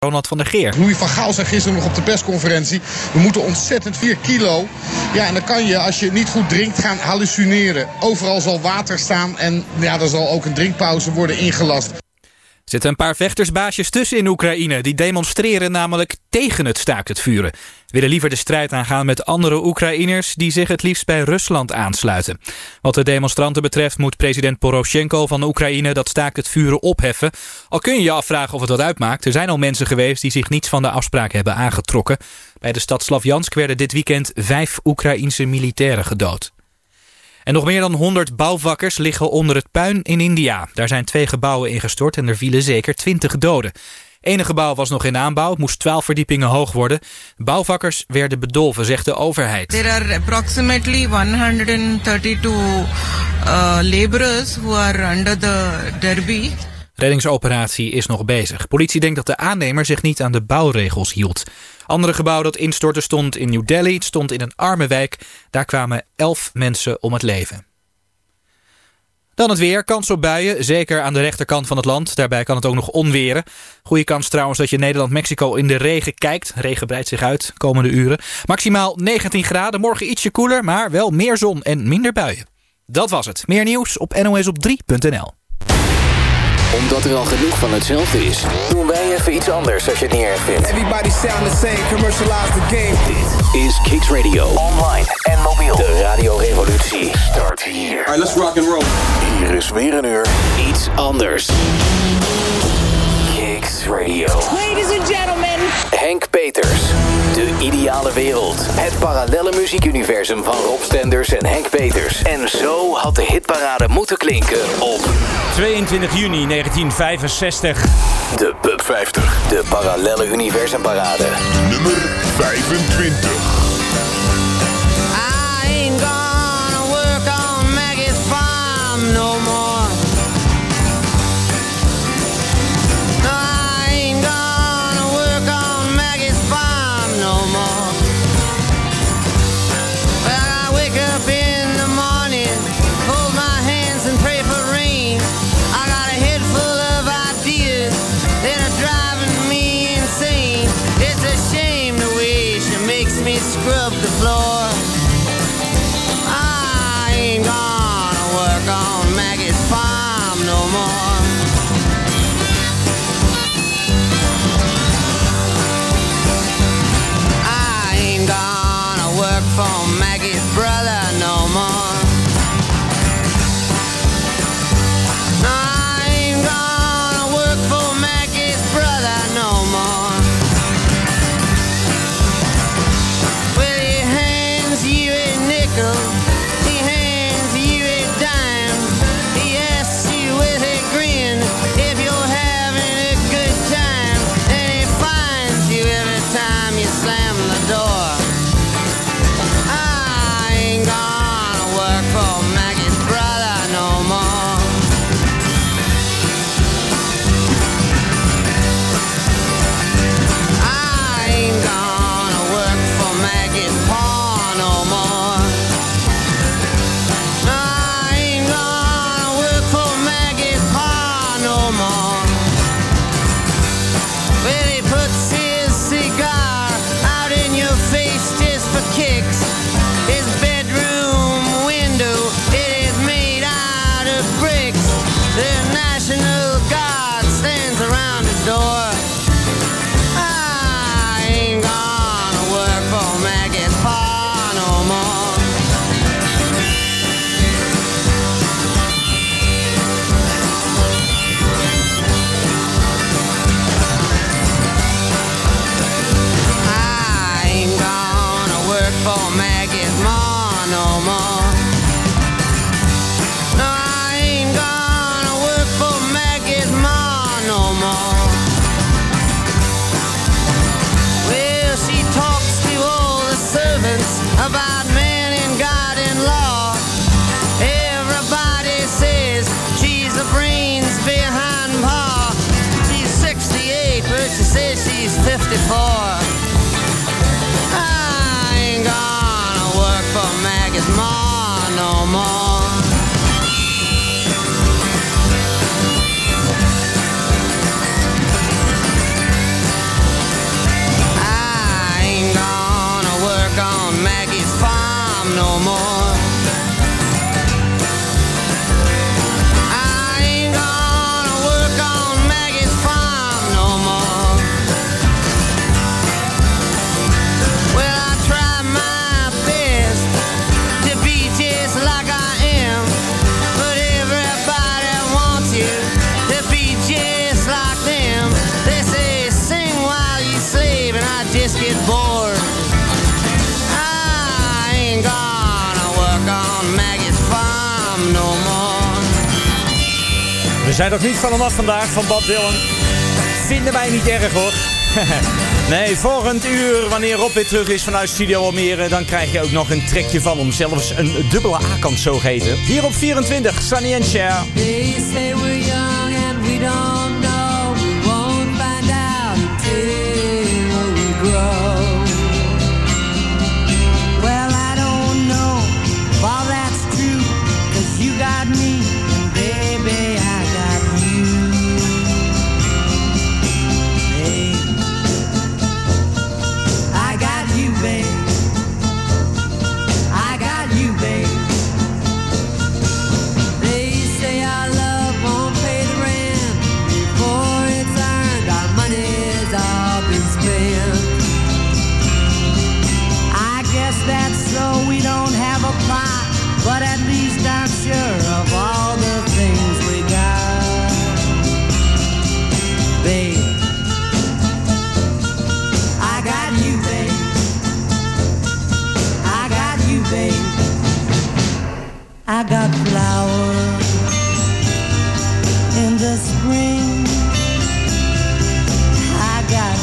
Ronald van der Geer. Louis van Gaal zei gisteren nog op de persconferentie: we moeten ontzettend 4 kilo. Ja, en dan kan je, als je niet goed drinkt, gaan hallucineren. Overal zal water staan en ja, er zal ook een drinkpauze worden ingelast. Er zitten een paar vechtersbaasjes tussen in Oekraïne. Die demonstreren namelijk tegen het staakt het vuren. Willen liever de strijd aangaan met andere Oekraïners die zich het liefst bij Rusland aansluiten. Wat de demonstranten betreft moet president Poroshenko van Oekraïne dat staakt het vuren opheffen. Al kun je je afvragen of het wat uitmaakt. Er zijn al mensen geweest die zich niets van de afspraak hebben aangetrokken. Bij de stad Slavjansk werden dit weekend 5 Oekraïense militairen gedood. En nog meer dan 100 bouwvakkers liggen onder het puin in India. Daar zijn 2 gebouwen ingestort en er vielen zeker 20 doden. Ene gebouw was nog in aanbouw, het moest 12 verdiepingen hoog worden. Bouwvakkers werden bedolven, zegt de overheid. There are approximately 132 laborers who are under the derby. Reddingsoperatie is nog bezig. Politie denkt dat de aannemer zich niet aan de bouwregels hield. Andere gebouw dat instortte stond in New Delhi. Het stond in een arme wijk. Daar kwamen 11 mensen om het leven. Dan het weer. Kans op buien. Zeker aan de rechterkant van het land. Daarbij kan het ook nog onweren. Goeie kans trouwens dat je Nederland-Mexico in de regen kijkt. Regen breidt zich uit komende uren. Maximaal 19 graden. Morgen ietsje koeler, maar wel meer zon en minder buien. Dat was het. Meer nieuws op nosop3.nl. Omdat er al genoeg van hetzelfde is, doen wij even iets anders als je het niet erg vindt. Everybody sound the same, commercialize the game. Dit is Kicks Radio. Online en mobiel. De radiorevolutie start hier. Alright, let's rock and roll. Hier is weer een uur iets anders. Kicks Radio. Ladies and gentlemen. Henk Peters. De ideale wereld. Het parallelle muziekuniversum van Rob Stenders en Henk Peters. En zo had de hitparade moeten klinken op 22 juni 1965. de Pub 50. De parallelle universumparade. Nummer 25. I ain't gonna work on Maggie's farm no more. No, I ain't gonna work on Maggie's farm no more. Well, I wake up in the morning, hold my hands and pray for rain. I got a head full of ideas that are driving me insane. It's a shame the way she makes me scrub the floor. I ain't gonna work on Maggie's farm no more. I ain't gonna work for Maggie's brother no more. No, I ain't gonna work for Maggie's brother no more. Well, he hands you a nickel, he hands you a dime, he asks you with a grin if you're having a good time, and he finds you every time you slam the door. I ain't gonna work for Maggie's brother no more. I ain't gonna work for Maggie's pa no more. No, I ain't gonna work for Maggie's pa no more. Well, he puts his cigar out in your face just for kicks. His bedroom window, it is made out of bricks. The National Guard stands around his door. I ain't gonna work for Maggie's pa no more. I ain't gonna work for Maggie's ma no more. No, I ain't gonna work for Maggie's ma no more. Well, she talks to all the servants about man and God and law. Everybody says she's the brains behind Pa. She's 68, but she says she's 54. I ain't gonna work for Maggie's ma no more. no more. I ain't gonna work on Maggie's farm no more. Well, I try my best to be just like I am, but everybody wants you to be just like them. They say sing while you slave, and I just get bored. I ain't gonna work on Maggie's farm no more. We zijn toch niet van hem af vandaag, van Bob Dylan. Vinden wij niet erg hoor. Nee, volgend uur, wanneer Rob weer terug is vanuit Studio Almere, dan krijg je ook nog een trekje van hem. Zelfs een dubbele A-kant zogeheten. Hier op 24, Sonny and Cher. They say we're young and we don't know. We won't find out until we grow. Well, I don't know if all that's true, 'cause you got me, and baby, I got you. Hey, I got you, babe. I got you, babe. They say our love won't pay the rent before it's earned. Our money's all been spent. I guess that's so we don't have a plot, but at least I'm sure of all the things we got. Babe, I got you, babe. I got you, babe. I got flowers in the spring. I got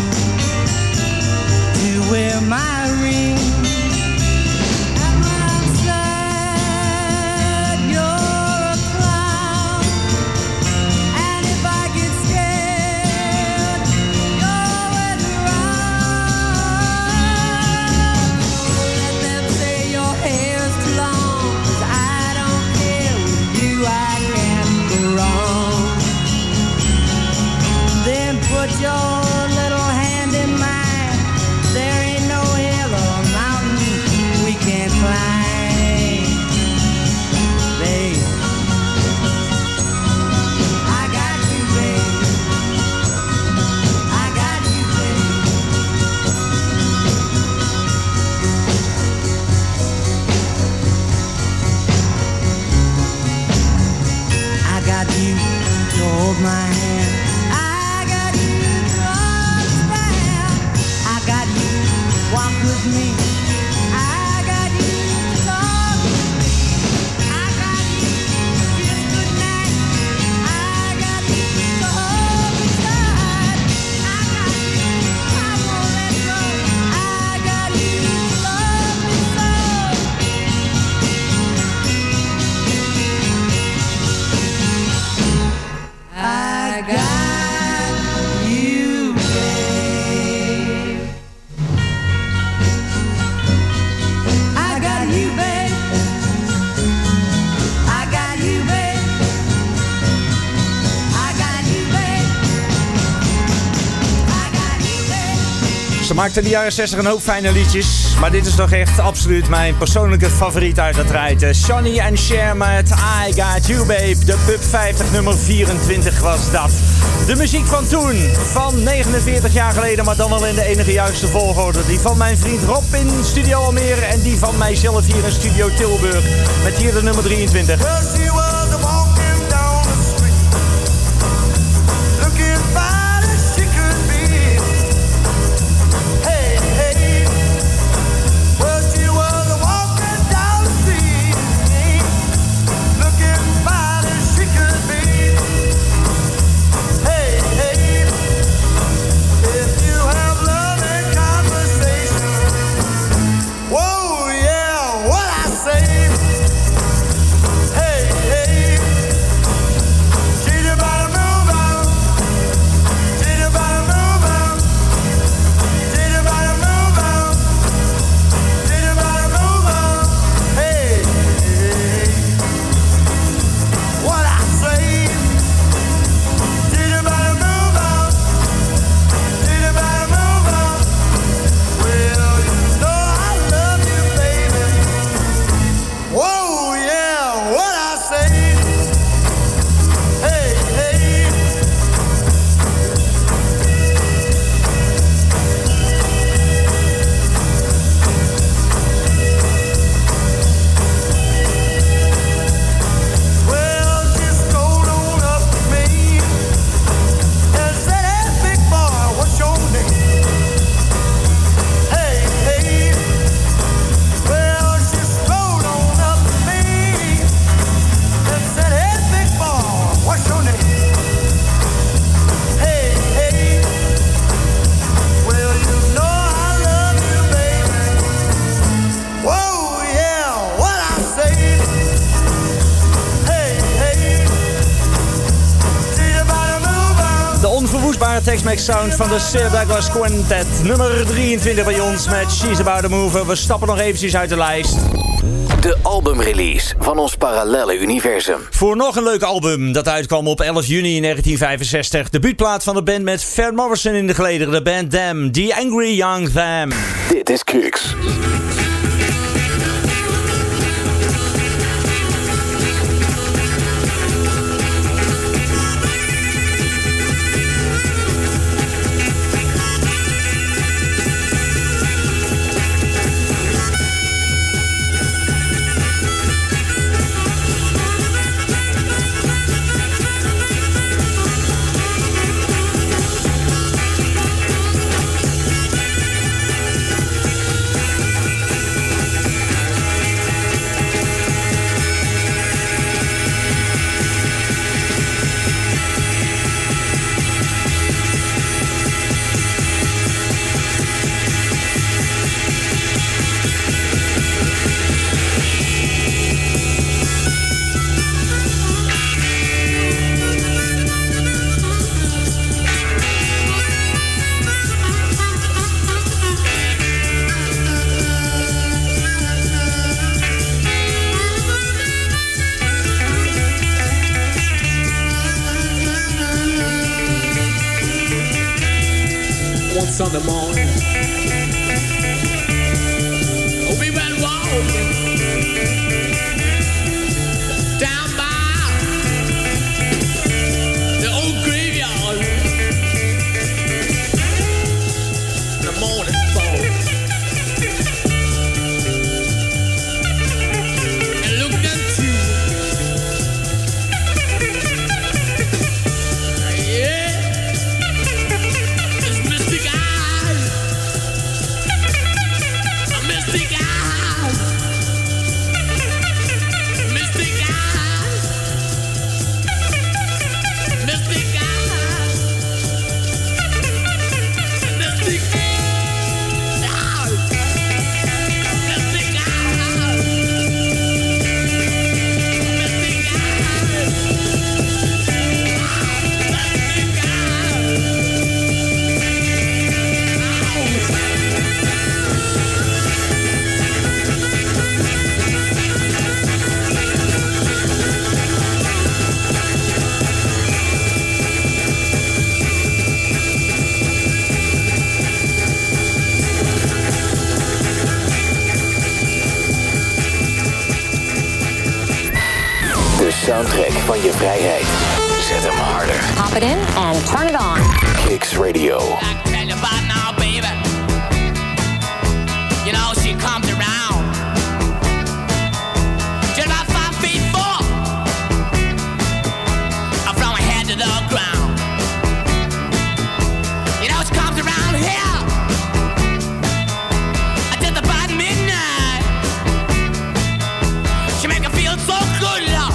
you to wear my ring. And when I'm sad, you're a clown. And if I get scared, you're always around. Let them say your hair's too long, 'cause I don't care. With you I can't go wrong. Then put your little hand in mine. There ain't no hill or mountain we can't climb. Babe, I got you, babe. I got you, babe. I got you to hold my hand. I got you to understand. I got you to walk with me. I got you to talk with me. I got you to kiss goodnight. I got you to hold me tight. I got you, I won't let go. I got you to love me so. I got you, babe. I got you, babe. I got you, babe. I got you, babe. I got you, babe. Ze maakte in de jaren 60 een hoop fijne liedjes. Maar dit is toch echt absoluut mijn persoonlijke favoriet uit dat rijtje. Sonny and Cher met I Got You Babe. De Pub 50 nummer 24 was dat. De muziek van toen, van 49 jaar geleden, maar dan al in de enige juiste volgorde. Die van mijn vriend Rob in Studio Almere en die van mijzelf hier in Studio Tilburg. Met hier de nummer 23. Whoa, yeah, what I say? Hey, hey. Tex-Mex sound van de Sir Douglas Quintet. Nummer 23 bij ons met She's About to Move. We stappen nog eventjes uit de lijst. De albumrelease van ons parallelle universum. Voor nog een leuk album dat uitkwam op 11 juni 1965. Debuutplaat van de band met Van Morrison in de gelederen. De band Them, The Angry Young Them. Dit is Kicks. Sunday morning, we went walking down by the old graveyard. The morning fall, and looked into soundtrack van je vrijheid. Zet hem harder. Pop it in and turn it on. Kicks Radio. I can tell you about now, baby. You know, she comes around. Just about 5'4", from her head to the ground. You know, she comes around here just about midnight. She make her feel so good, love.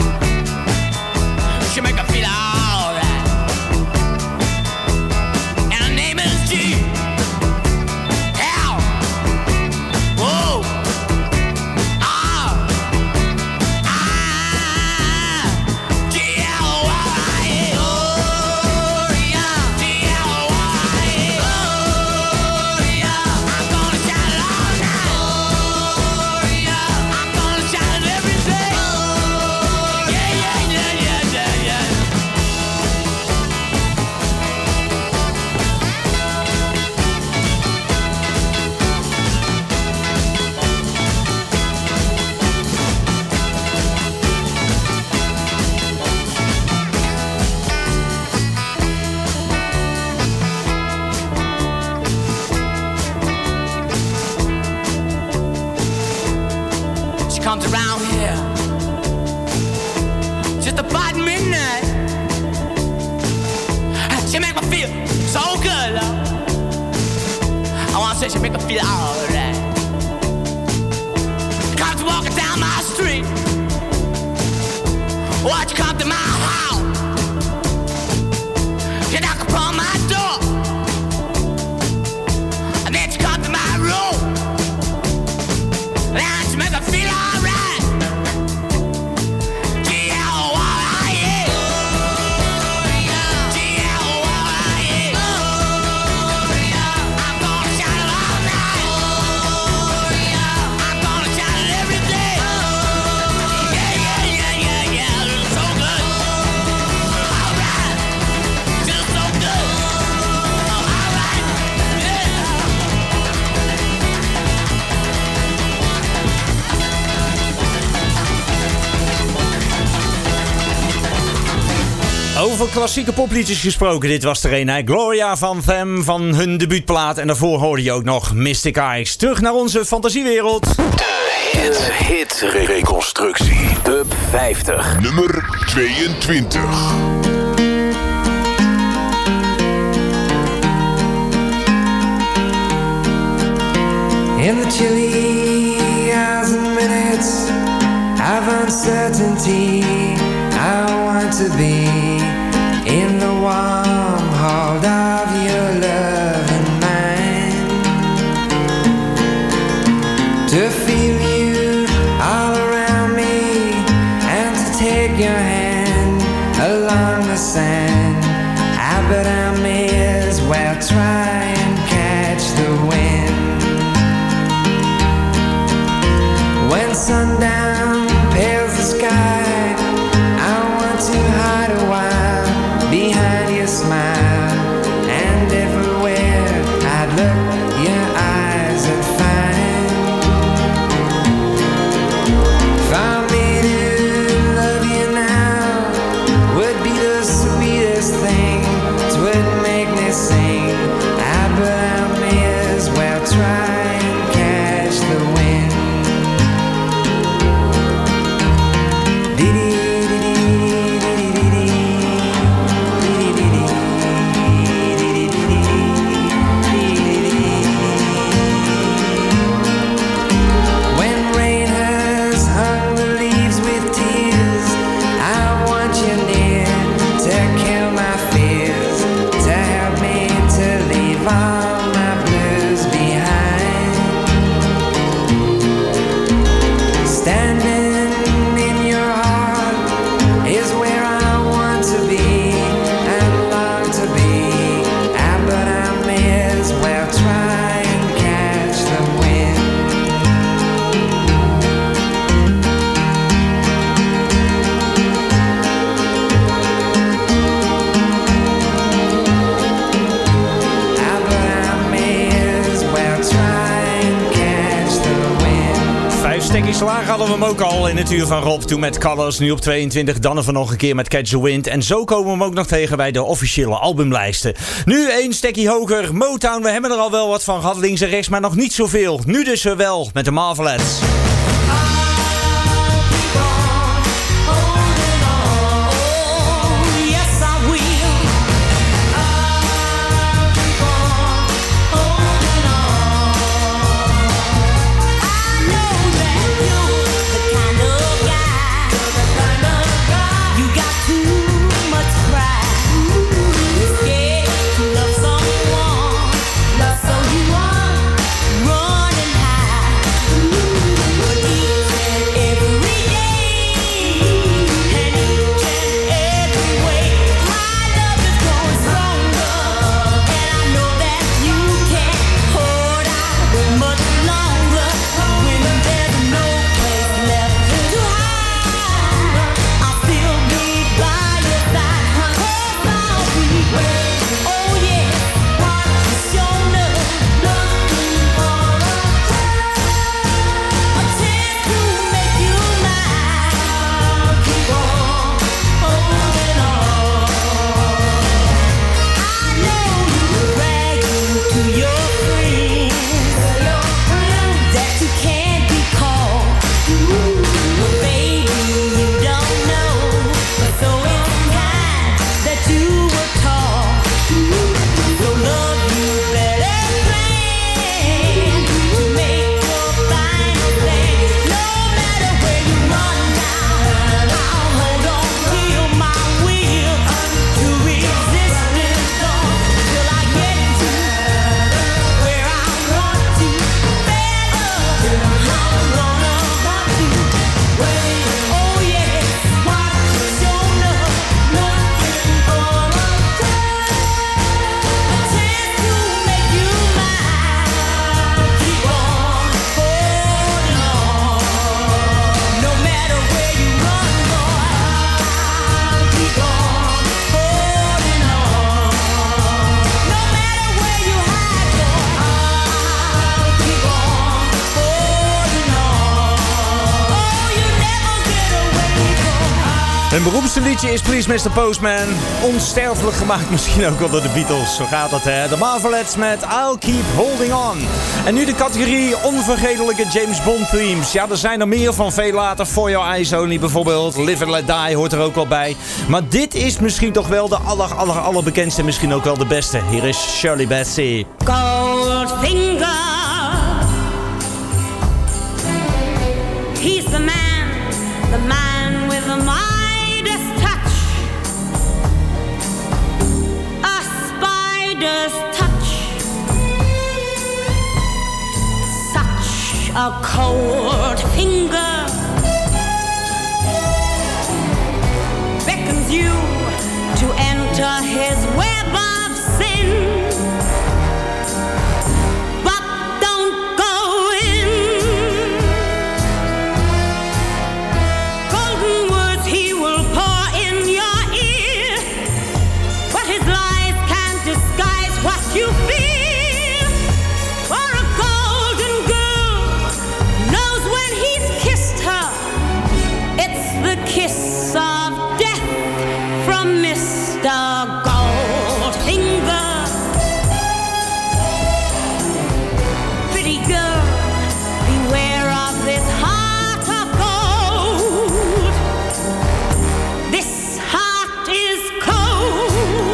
She make her feel alright. And her name is G. L. Whoa. R. I. G-L-Y. Oh, yeah. G-L-Y. Oh, yeah. I'm gonna shout it all night. Oh, yeah. I'm gonna shout it every day. Oh, yeah, yeah, yeah, yeah, yeah, yeah. She comes around here just about midnight. She make me feel so good, love. I wanna say she make me feel alright. Comes walking down my street. Watch you come to my house. You knock upon my door. And then she come to my room. And she make me feel alright. G-L-Y-E. G-L-Y-E. Over klassieke popliedjes gesproken. Dit was er een, hè? Gloria van Them van hun debuutplaat. En daarvoor hoorde je ook nog Mystic Eyes. Terug naar onze fantasiewereld. De hit-reconstructie. Pub 50. Nummer 22. In the chilly hours and minutes of uncertainty, I want to be in the warm hold of your love and mine, to feel you all around me and to take your hand along the sand. But I may as well try and catch the wind. When sundown pales the sky, I want to hide a while behind your smile. And everywhere I'd look, your eyes would find. For me to love you now would be the sweetest thing. It would make me sing. But I may as well try and catch the wind. Slagen hadden we hem ook al in het uur van Rob. Toen met Colors, nu op 22. Dan even nog een keer met Catch the Wind. En zo komen we hem ook nog tegen bij de officiële albumlijsten. Nu 1 stekkie hoger. Motown, we hebben er al wel wat van gehad. Links en rechts, maar nog niet zoveel. Nu dus wel met de Marvelettes. So you are running high. Hun beroemdste liedje is Please Mr. Postman. Onsterfelijk gemaakt misschien ook wel door de Beatles. Zo gaat het, hè. De Marvelettes met I'll Keep Holding On. En nu de categorie onvergetelijke James Bond themes. Ja, er zijn er meer van veel later. For Your Eyes Only bijvoorbeeld. Live and Let Die hoort er ook wel bij. Maar dit is misschien toch wel de allerbekendste en misschien ook wel de beste. Hier is Shirley Bassey. Goldfinger, he's the man with the Midas touch, a spider's touch, such a cold finger beckons you to enter his web of sin. Kiss of death from Mr. Goldfinger. Pretty girl, beware of this heart of gold. This heart is cold.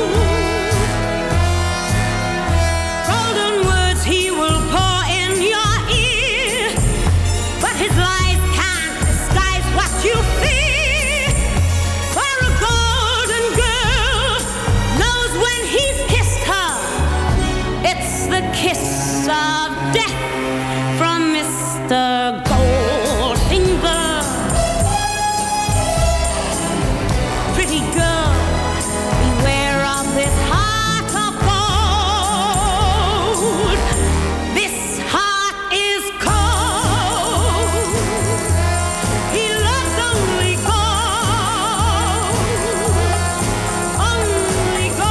Golden words he will pour in your ear, but his lies can't disguise what you feel. Kiss of death from Mr. Goldfinger. Pretty girl, beware of this heart of gold. This heart is cold. He loves only gold. Only gold.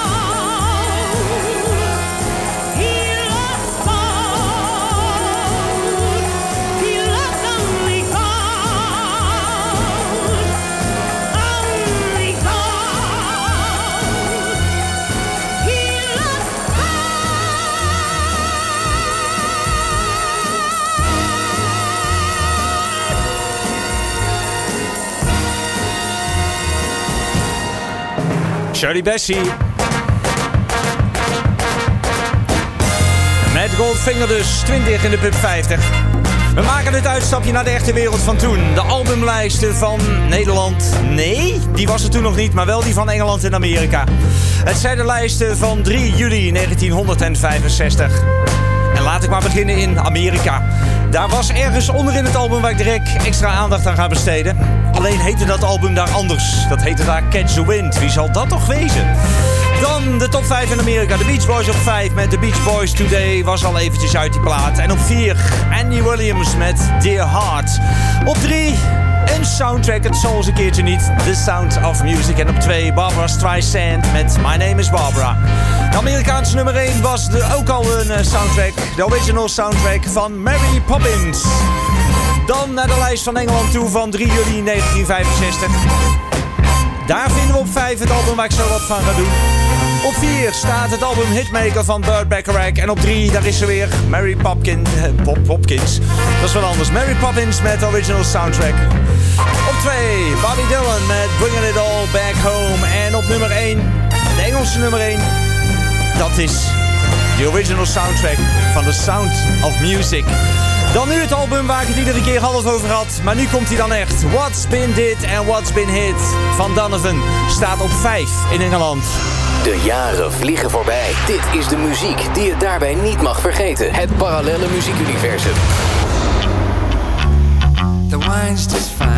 Shirley Bassey. Met Goldfinger dus, 20 in de Pub 50. We maken het uitstapje naar de echte wereld van toen. De albumlijsten van Nederland. Nee, die was er toen nog niet, maar wel die van Engeland en Amerika. Het zijn de lijsten van 3 juli 1965. En laat ik maar beginnen in Amerika. Daar was ergens onderin het album waar ik direct extra aandacht aan ga besteden. Alleen heette dat album daar anders. Dat heette daar Catch the Wind. Wie zal dat toch wezen? Dan de top 5 in Amerika. De Beach Boys op 5 met The Beach Boys Today was al eventjes uit die plaat. En op 4 Andy Williams met Dear Heart. Op 3 een soundtrack, het zal eens een keertje niet. The Sound of Music. En op 2 Barbra Streisand met My Name is Barbara. De Amerikaanse nummer 1 was ook al een soundtrack. De original soundtrack van Mary Poppins. Dan naar de lijst van Engeland toe van 3 juli 1965. Daar vinden we op 5 het album waar ik zo wat van ga doen. Op 4 staat het album Hitmaker van Burt Bacharach. En op 3, daar is ze weer, Mary Popkins. Dat is wat anders. Mary Poppins met original soundtrack. Op 2, Bobby Dylan met Bringing It All Back Home. En op nummer 1, de Engelse nummer 1, dat is de original soundtrack van The Sound of Music. Dan nu het album waar ik het iedere keer half over had. Maar nu komt hij dan echt. What's Been Did and What's Been Hit van Donovan staat op 5 in Engeland. De jaren vliegen voorbij. Dit is de muziek die je daarbij niet mag vergeten. Het parallelle muziekuniversum. The wine's just fine.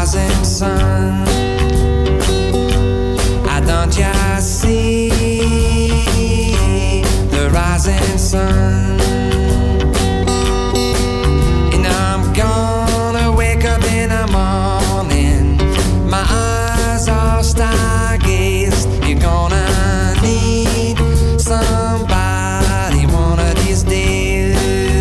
rising sun. Don't you see the rising sun? And I'm gonna wake up in the morning, my eyes are stargazed. You're gonna need somebody one of these days.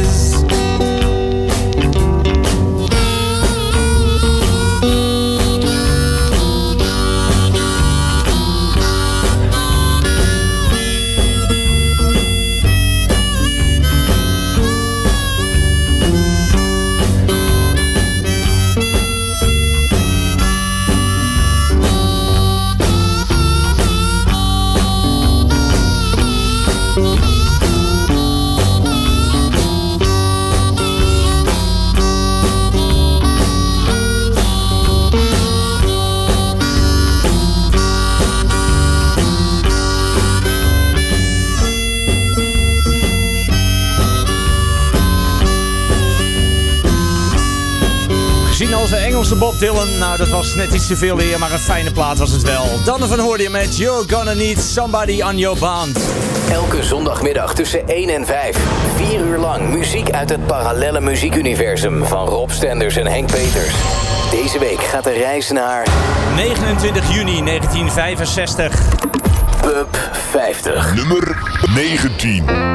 Als de Engelse Bob Dylan, nou dat was net iets te veel weer, maar een fijne plaat was het wel. Donovan hoorde je met You're Gonna Need Somebody on Your Band. Elke zondagmiddag tussen 1 en 5. 4 uur lang muziek uit het parallelle muziekuniversum van Rob Stenders en Henk Peters. Deze week gaat de reis naar 29 juni 1965. Pub 50. Nummer 19.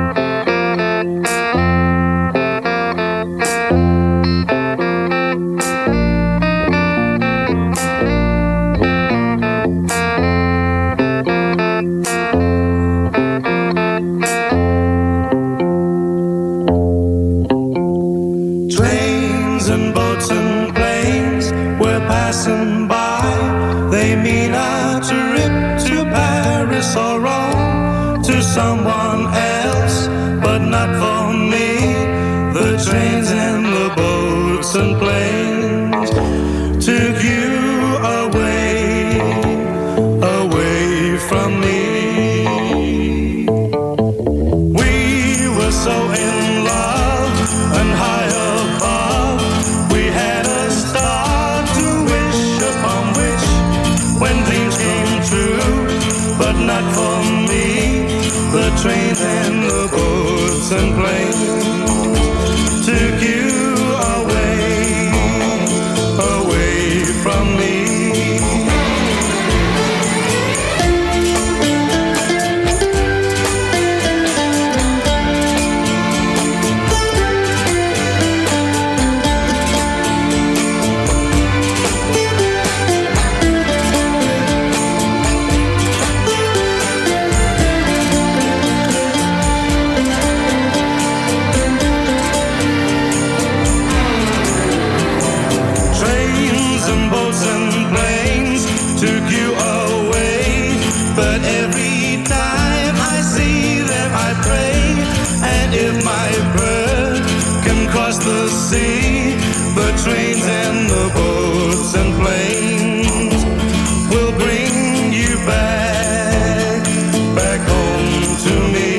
Trains and boats and planes were passing by. They mean a trip to Paris or Rome, to someone else, but not for me. The trains and the boats and planes took you away, away from me. We were so in love and high above. We had a star to wish upon which, when dreams came true, but not for me. The trains and the boats and planes took you away, away from me. The sea, the trains and the boats and planes will bring you back, back home to me.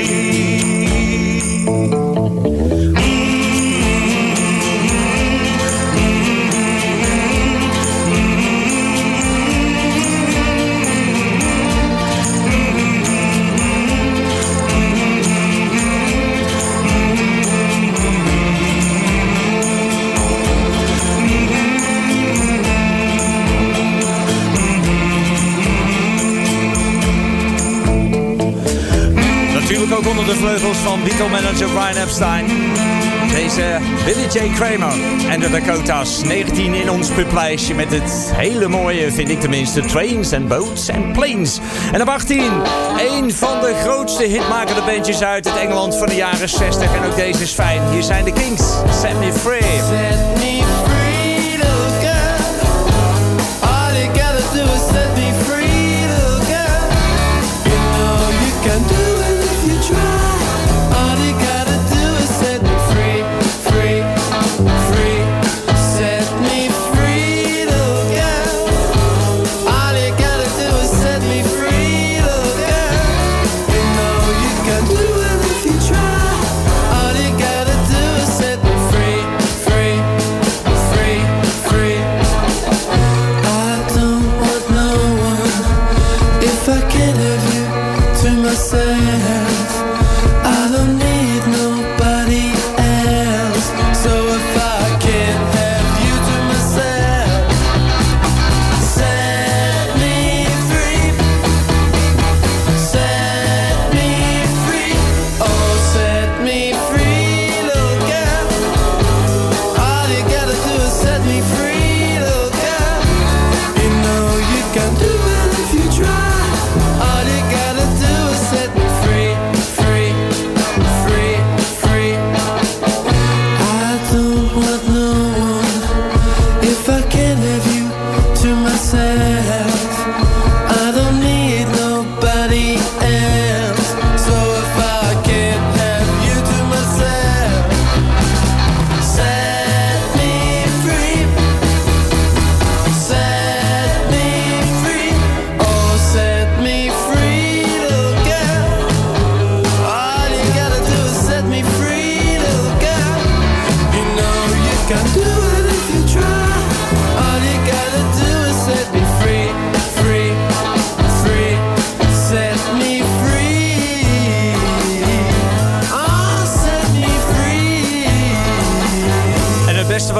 Ook onder de vleugels van Beatle-manager Brian Epstein. Deze Billy J. Kramer en de Dakotas. 19 in ons publijstje met het hele mooie, vind ik tenminste, Trains and Boats and Planes. En op 18, een van de grootste hitmakende bandjes uit het Engeland van de jaren 60. En ook deze is fijn. Hier zijn de Kings. Set Me Free. Set me free, little girl. All you gotta do is set me free, little girl. You know you can do it if you try. All you gotta do is set me free, free, free. Set me free, little girl. All you gotta do is set me free, little girl. You know you can do it if you try. All you gotta do is set me free, free,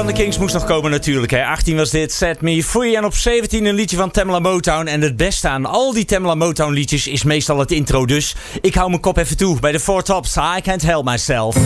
van de Kings moest nog komen natuurlijk. Hè. 18 was dit, Set Me Free. En op 17 een liedje van Tamla Motown. En het beste aan al die Tamla Motown liedjes is meestal het intro. Dus ik hou mijn kop even toe bij de Four Tops. I Can't Help Myself.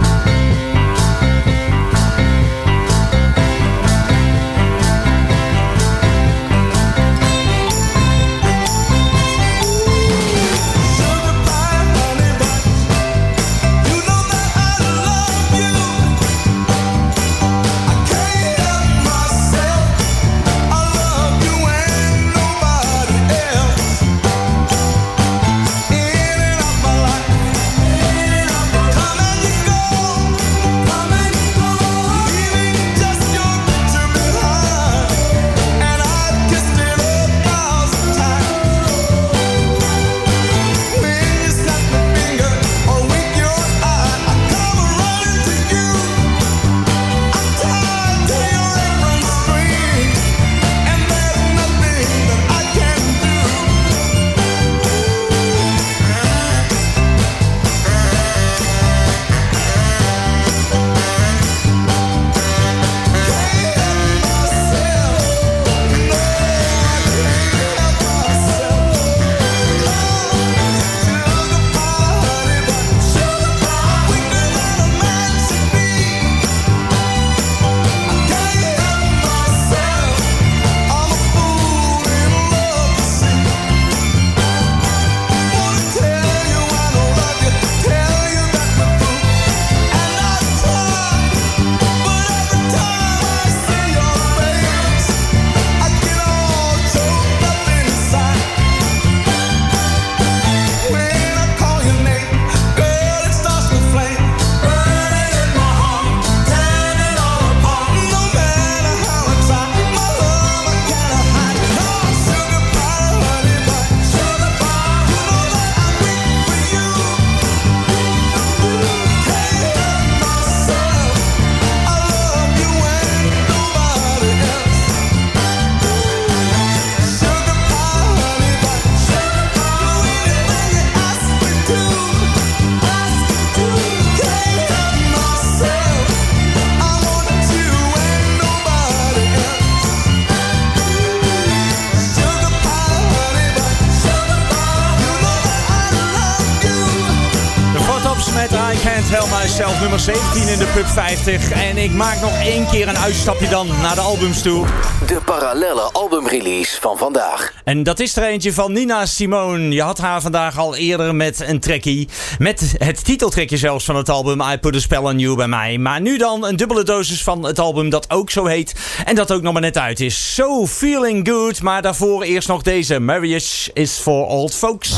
Myself, nummer 17 in de Pub 50. En ik maak nog één keer een uitstapje dan naar de albums toe. De parallelle albumrelease van vandaag. En dat is er eentje van Nina Simone. Je had haar vandaag al eerder met een trackie. Met het titeltrekje zelfs van het album I Put a Spell on You bij mij. Maar nu dan een dubbele dosis van het album dat ook zo heet. En dat ook nog maar net uit is. So Feeling Good. Maar daarvoor eerst nog deze. Marriage is for Old Folks.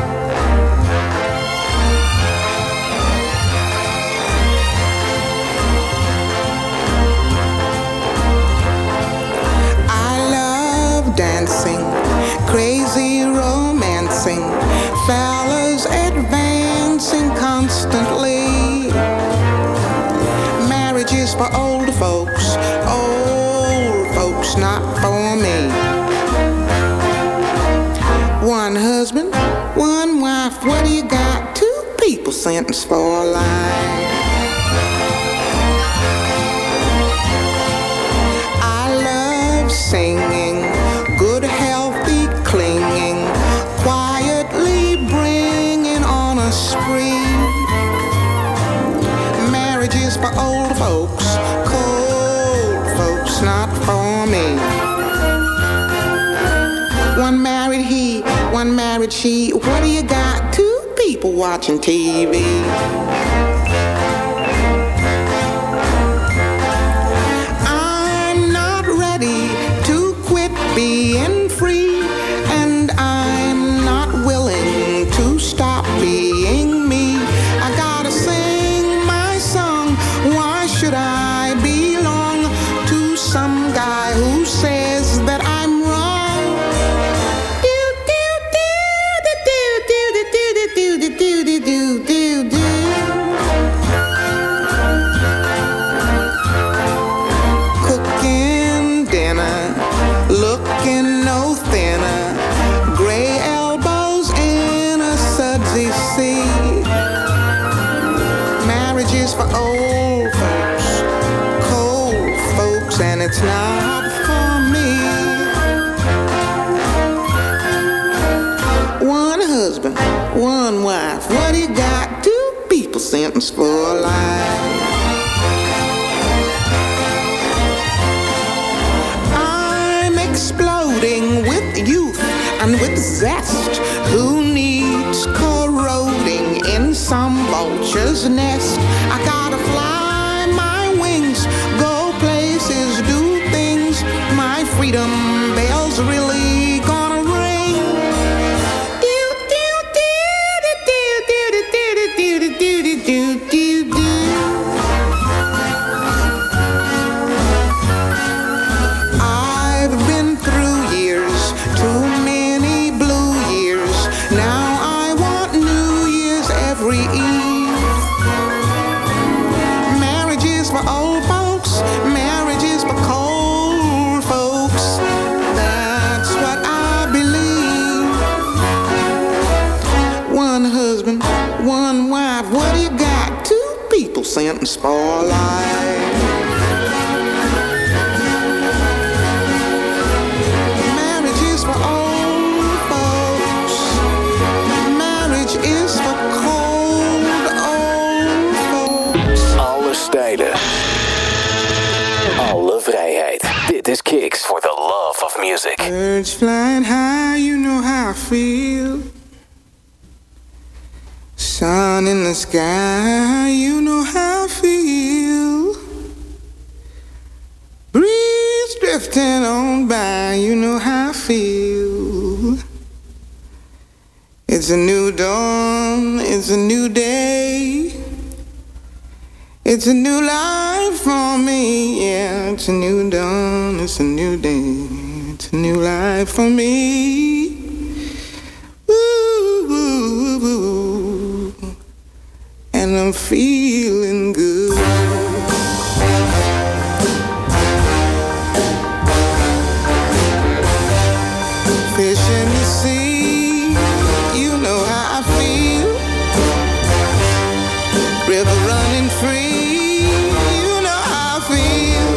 Dancing, crazy romancing, fellas advancing constantly. Marriage is for old folks not for me. One husband, one wife, what do you got? Two people sentenced for life. I love singing, good healthy clinging, quietly bringing on a spree. Marriage is for old folks, cold folks not for me. One married he, one married she, what do you got? Two people watching TV. I'm not ready to quit being free, and I'm not willing to stop being me. I gotta sing my song, why should I belong to some guy who says that I'm wrong? Do do do do do do do do do do do do. it's not for me. One husband, one wife. What do you got? 2 people sentenced for life. I'm exploding with youth and with zest. Who needs corroding in some vulture's nest? I gotta fly my wings, go places, do things. My freedom bells really gonna ring. I've been through years, too many blue years. Now I want New Year's every eve. Marriage is for old folks, marriage is for cold folks. That's what I believe. One husband, one wife. What do you got? 2 people sentenced for life. Marriage is for old folks. Marriage is for cold old folks. Alle stijlen. Alle vrijheid. Dit is Kicks for the love of music. Birds flying high, you know how I feel. Sun in the sky, you know how I feel. Breeze drifting on by, you know how I feel. It's a new dawn, it's a new day. It's a new life for me, yeah. It's a new dawn, it's a new day. It's a new life for me. Woo, woo, woo. And I'm feeling good. Fish in the sea, you know how I feel. River running free, you know how I feel.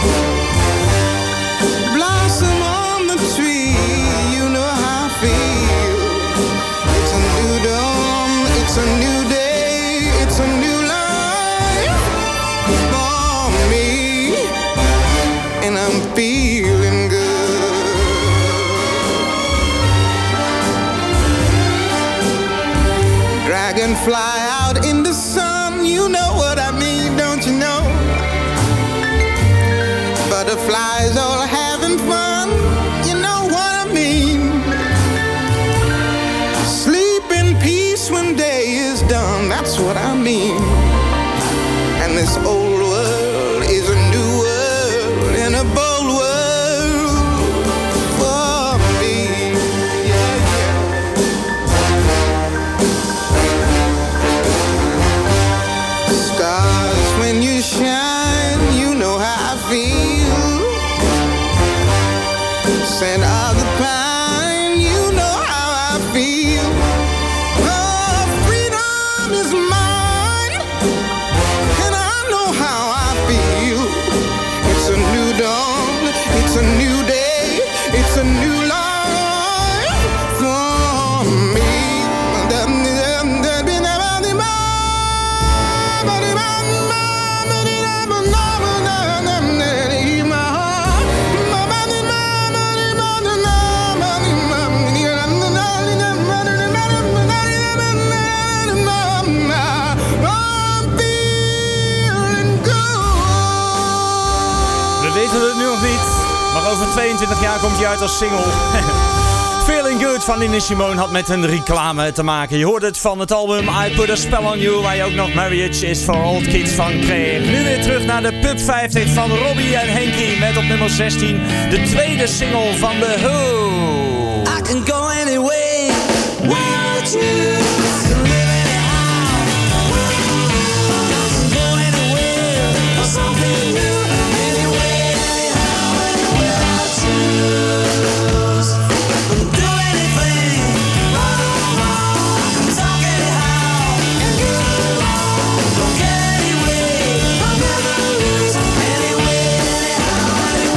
Blossom on the tree, you know how I feel. It's a new dawn, it's a new day, it's a new life for me. And I'm feeling good. Dragonfly out in the sun, you know what I mean, don't you know? Butterflies all having fun, you know what I mean. Sleep in peace when day is done, that's what I mean. And this old world is a new world and a bold world for me. Yeah, stars when you shine, you know how I feel. Scent of the pine, you know how I feel. Oh, freedom is mine, and I know how I feel. It's a new dawn, it's a new day, it's a new life for me. We weten het nu nog niet, maar over 22 jaar komt hij uit als single. Feeling Good van Nina Simone had met een reclame te maken. Je hoort het van het album I Put a Spell on You, waar je ook nog Marriage is for Old Kids van kreeg. Nu weer terug naar de Pub 50 van Robbie en Henky met op nummer 16 de tweede single van The Who. I can go anyway without you. I can live anyhow. I can go anywhere for something new. Anyway, anyhow, without you. Do anything. I can talk anyhow and get along. Don't get anyway. I'll never lose. Anyway, anyhow,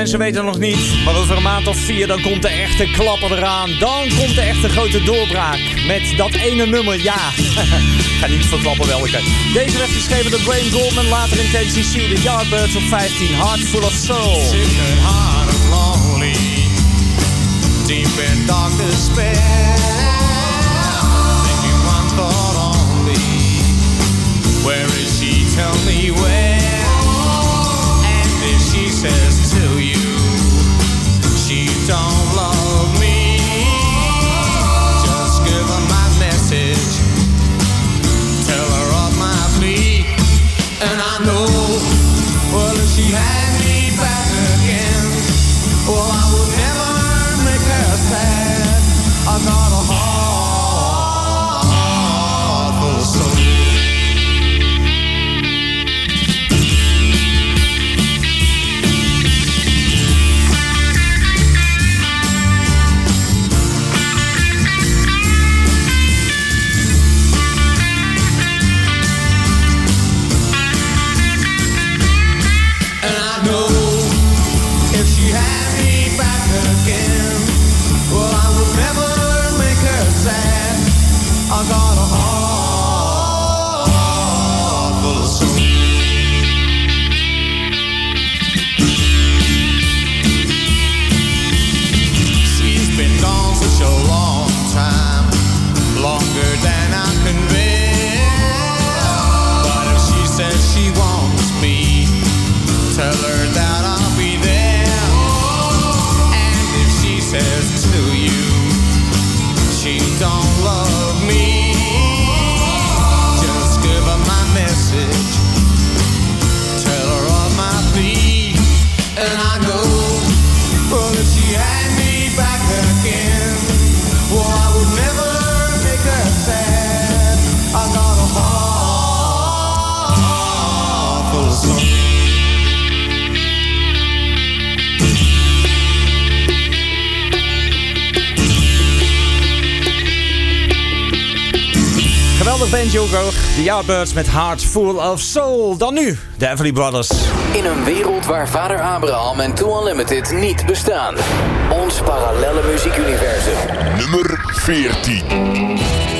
mensen weten het nog niet, maar over een maand of 4 dan komt de echte klapper eraan. Dan komt de echte grote doorbraak met dat ene nummer, ja. Ga niet verklappen welke. Deze werd geschreven door Graham Goldman, later in Tennessee, de Yardbirds op 15, Heart Full of Soul. Sick heart of lonely, deep in dark despair, thinking one thought only, where is she, tell me where, and if she says to you, she don't love me, just give her my message, tell her of my plea, and I know, well if she had me back again, well I would never make her sad, I got a heart full of soul. I got a heart full of soul. She's been gone such a long time, longer than I can bear. But if she says she wants me, tell her that I'll be there. And if she says to you, she don't love me, just give her my message, tell her of my plea, and I know, well if she had me back again, well I would never make her sad, I got a heart full of soul. Geweldig bandje ook hoor. De Yardbirds met Heart Full of Soul. Dan nu, de Everly Brothers. In een wereld waar vader Abraham en Too Unlimited niet bestaan. Ons parallelle muziekuniversum. Nummer 14.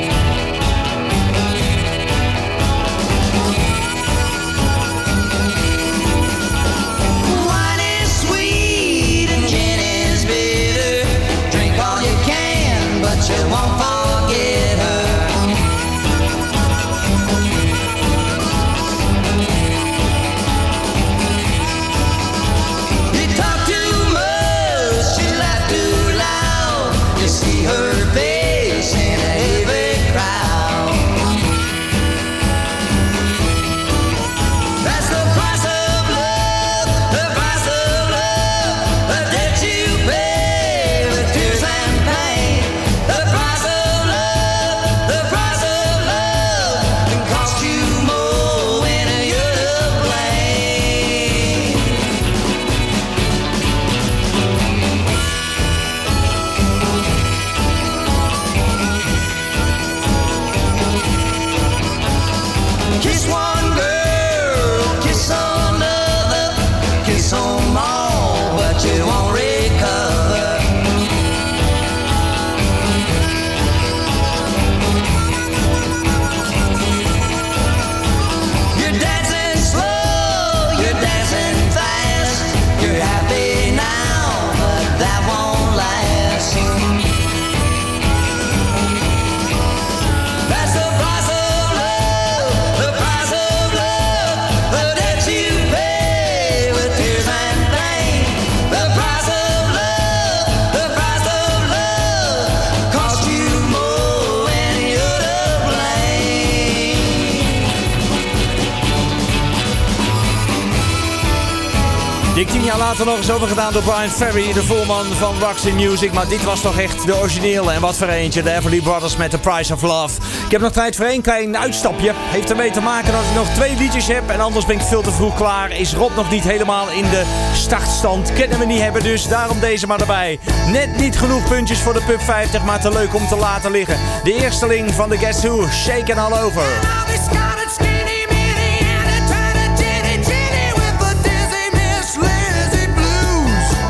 You won't forget her. You talk too much, you laugh too loud. You see her face in every crowd. That's the price of love, the price of love, the debt you pay with tears and pain. The price of love can cost you more when you're to blame. Kiss one girl, kiss another, kiss them all, but you won't recover. You're dancing slow, you're dancing fast. You're happy now, but that won't last. That's the price of love, the price of love, the debt you pay with tears and pain. The price of love, the price of love, cost you more when you're to blame. Dik 10 jaar later nog eens overgedaan door Brian Ferry, de voorman van Roxy Music. Maar dit was toch echt de originele. En wat voor eentje, de Everly Brothers met The Price of Love. Ik heb nog tijd voor één klein uitstapje. Heeft ermee te maken dat ik nog 2 liedjes heb. En anders ben ik veel te vroeg klaar. Is Rob nog niet helemaal in de startstand. Kunnen we niet hebben, dus daarom deze maar erbij. Net niet genoeg puntjes voor de Pub 50, maar te leuk om te laten liggen. De eersteling van de Guess Who, Shaken All Over. With the dizzy Miss Lizzy Blues.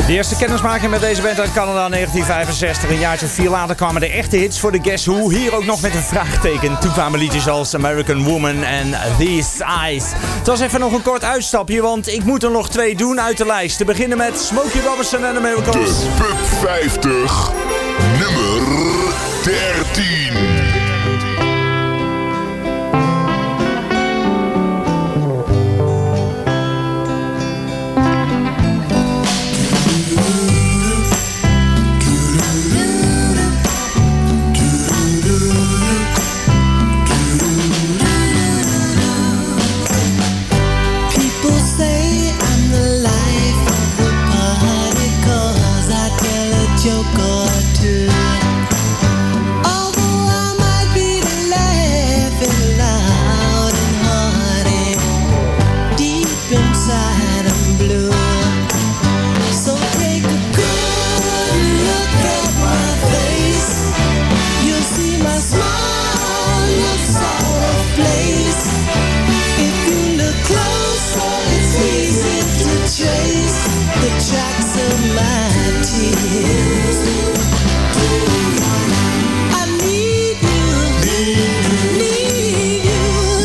De eerste kennismaking met deze band uit Canada in 1965. Een jaartje 4 later kwamen de echte hits voor de Guess Who. Hier ook nog met een vraagteken. Toen kwamen liedjes als American Woman en These Eyes. Het was even nog een kort uitstapje, want ik moet er nog 2 doen uit de lijst. Te beginnen met Smokey Robinson en The Miracles. De Pub 50, nummer 13. Joke or two. Although I might be laughing loud and hearty, deep inside I'm blue. So take a good look at my face. You'll see my smile looks out of place. If you look closer, it's easy to trace the tracks of my tears. I need you.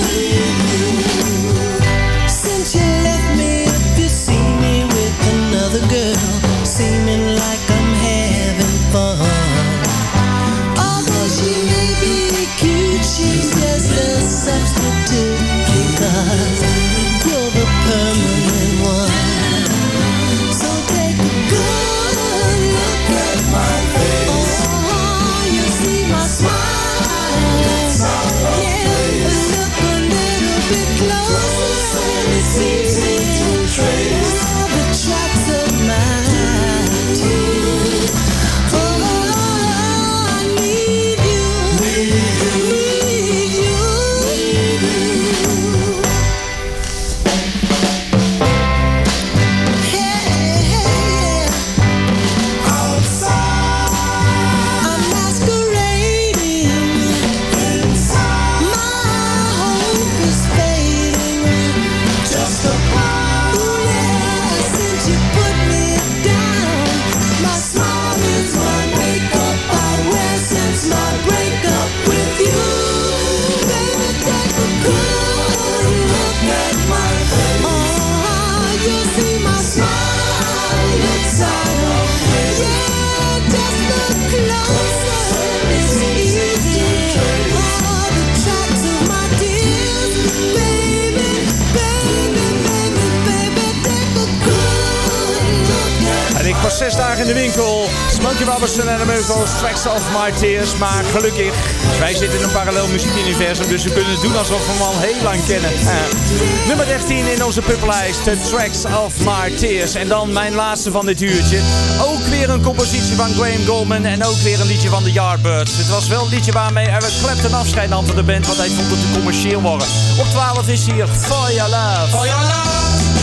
Since you left me, if you see me with another girl, seeming like I'm having fun. Although she may be cute, she's just a substitute, because you're the permanent one. So take a good look at my face. Oh, you see my smile. Yeah, look a little bit closer, and it's easy to trace all the tracks of my tears. Oh, I need you. I'm masquerading. My hope is fading. Just a yeah, since you put me down, my smile is my makeup I wear since my breakup with you. Baby, take a good look at my face. Oh, you see my smile inside of me. Yeah, just look closer. It's easy. All the tracks of my tears. Baby, baby, baby, baby, take a good look at En ik was 6 dagen in de winkel. Smokey Robinson en The Miracles, Tracks of My Tears. Maar gelukkig, wij zitten in een parallel muziekuniversum, dus we kunnen het doen alsof we hem al heel lang kennen. Nummer 13 in onze puppenlijst, The Tracks of My Tears. En dan mijn laatste van dit uurtje. Ook weer een compositie van Graham Goldman en ook weer een liedje van The Yardbirds. Het was wel een liedje waarmee Eric Clapton afscheid nam van de band, want hij vond het te commercieel worden. Op 12 is hier For Your Love. For Your Love.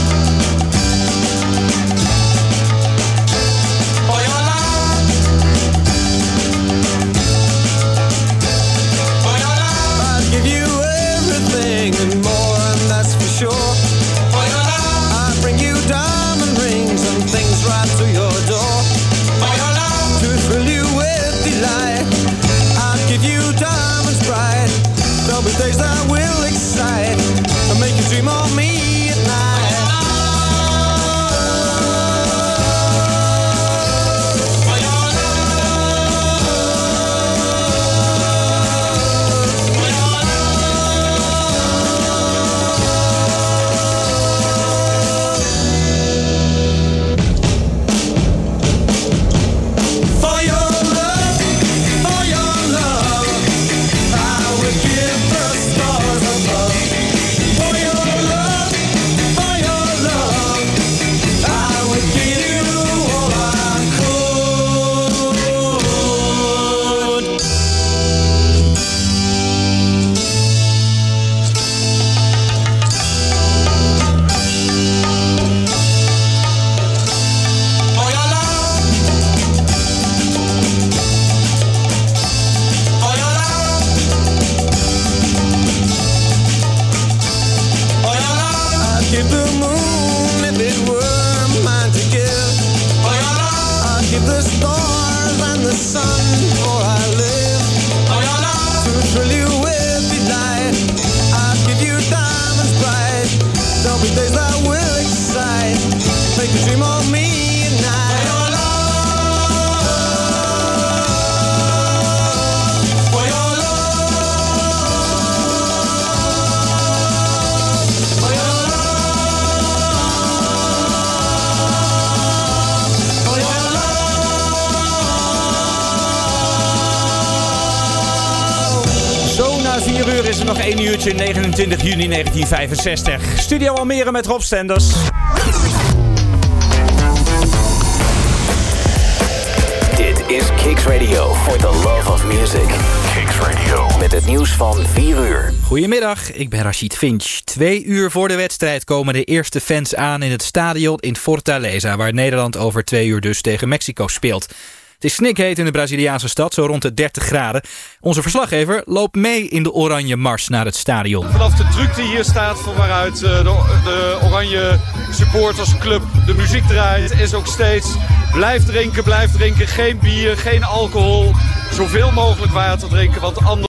Give you everything and more, and that's for sure. I bring you diamond rings and things right to your door. To thrill you with delight, I'll give you diamonds bright. There'll be days that will excite and make you dream of me at night. Give the moon if it were mine to give. tears that will excite. Make you dream of me at night. For your Zo na 4 uur is er nog 1 uurtje, 29 juni 1965. Studio Almere met Rob Stenders. Dit is Kicks Radio for the love of music. Kicks Radio. Met het nieuws van 4 uur. Goedemiddag, ik ben Rachid Finch. 2 uur voor de wedstrijd komen de eerste fans aan in het stadion in Fortaleza, waar Nederland over 2 uur dus tegen Mexico speelt. Het is snikheet in de Braziliaanse stad, zo rond de 30 graden. Onze verslaggever loopt mee in de oranje mars naar het stadion. Vanaf de truck die hier staat, van waaruit de oranje supportersclub de muziek draait, is ook steeds blijf drinken, geen bier, geen alcohol. Zoveel mogelijk water drinken, want anders